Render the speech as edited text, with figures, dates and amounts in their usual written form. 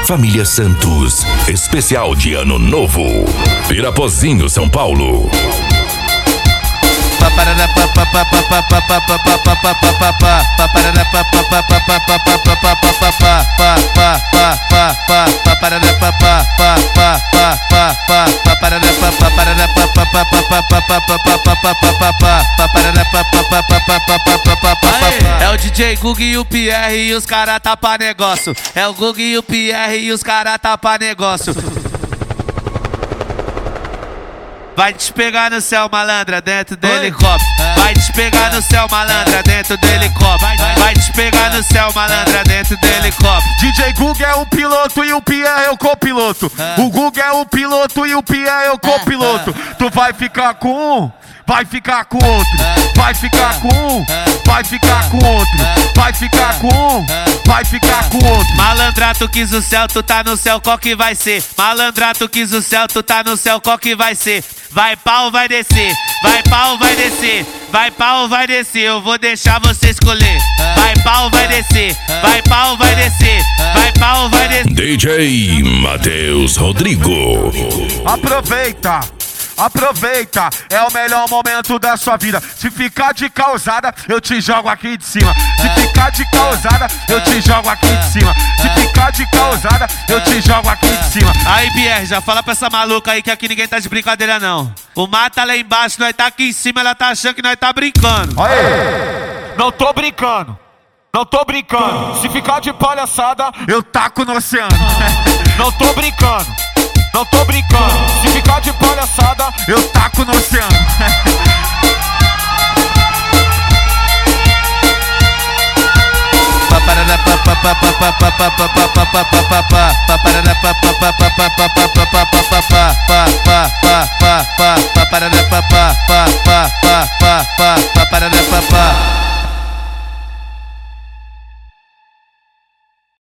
Família Santos, especial de Ano Novo. Pirapozinho, São Paulo. É o DJ Gug e o Pierre e os cara tá pra negócio. É o Gug e o Pierre e os cara tá pra negócio. Vai te pegar no céu, malandra, dentro do helicóptero. Vai te pegar no céu, malandra, dentro do helicóptero. Vai te pegar no céu, malandra, dentro do helicóptero. DJ Gug é o piloto e o Pierre é o copiloto. O Gug é o piloto e o Pierre é o copiloto. Tu vai ficar com um, vai ficar com outro. Vai ficar com um, vai ficar com outro. Vai ficar com um, vai ficar com outro. Malandra, tu quis o céu, tu tá no céu, qual que vai ser? Malandra, tu quis o céu, tu tá no céu, qual que vai ser? Vai pau, vai descer, vai pau, vai descer, vai pau, vai descer, eu vou deixar você escolher. Vai pau, vai descer, vai pau, vai descer, vai pau, vai descer. DJ Matheus Rodrigo. Aproveita, aproveita, é o melhor momento da sua vida. Se ficar de causada, eu te jogo aqui de cima. Se ficar de causada, eu te jogo aqui de cima. Se ficar de causada, eu te jogo aqui de cima. Aí, Pierre, já fala pra essa maluca aí que aqui ninguém tá de brincadeira, não. O mar tá lá embaixo, nós tá aqui em cima, ela tá achando que nós tá brincando. Aê! Não tô brincando, não tô brincando. Se ficar de palhaçada, eu taco no oceano. Não tô brincando, não tô brincando. Se ficar de palhaçada, eu taco no oceano.